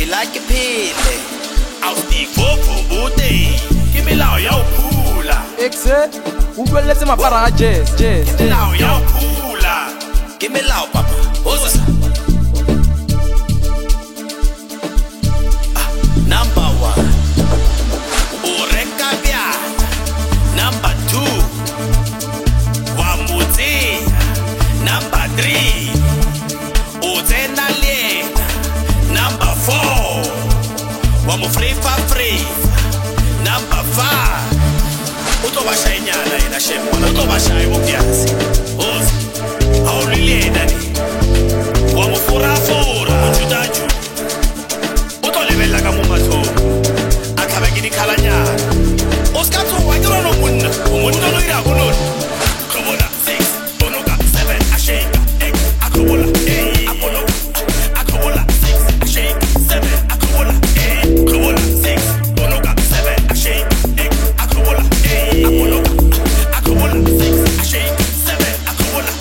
phila ke phile awustivovo bude imilawo yawuphula exe ukweletse mapara a jazz imilawo yawuphula imilawo papa oza number 1 urekabya number 2 wamutse number 3 uzenale number 4 wamufrifa number 5 utobashaya inyana yena shemona utobashaya ubyazi ozi awulilena ni wamufurafura ujudaju utolebela kamumatho akhabekini khalanyana osikatho wakiro nomunna umuntu noyira kunona khobola 6 bonoka 7 asheka akhobola 8 apoloka akhobola 6 asheka 7 akhobola 8 khobola 6 bonoka 7 asheka akhobola 8 apoloka akhobola 6 asheka 7 akhobola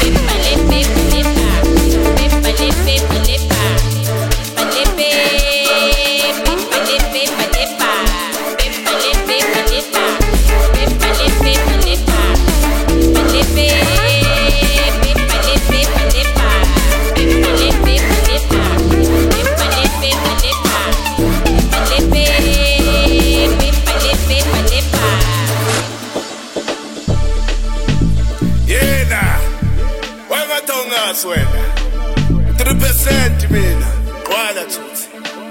3% mina qwala thuthi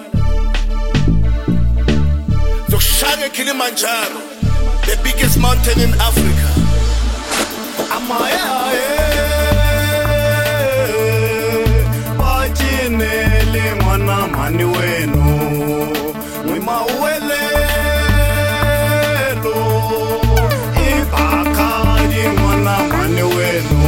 zokushaya Kilimanjaro, the biggest mountain in Africa. Amaya bajinele mwana mani wenu mwima uwelelo ibakari mwana mani wenu.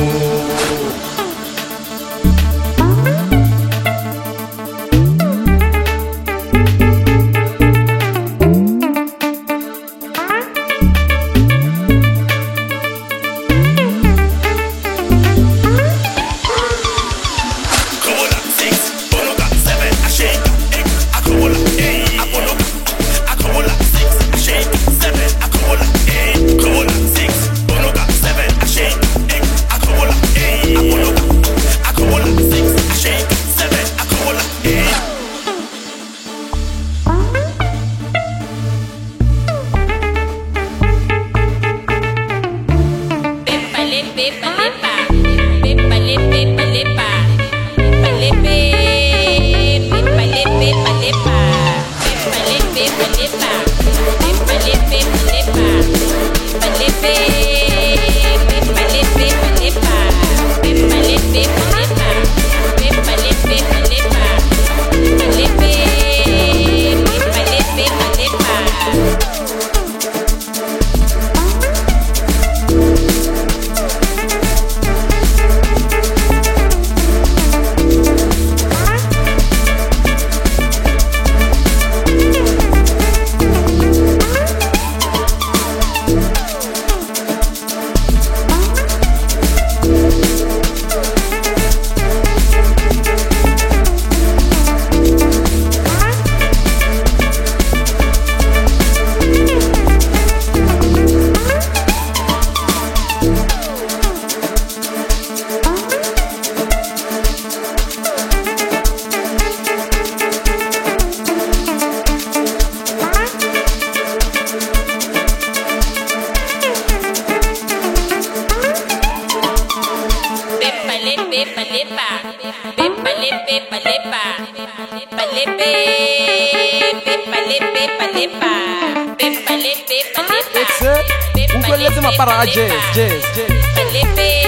exe ukweletse mapara a jazz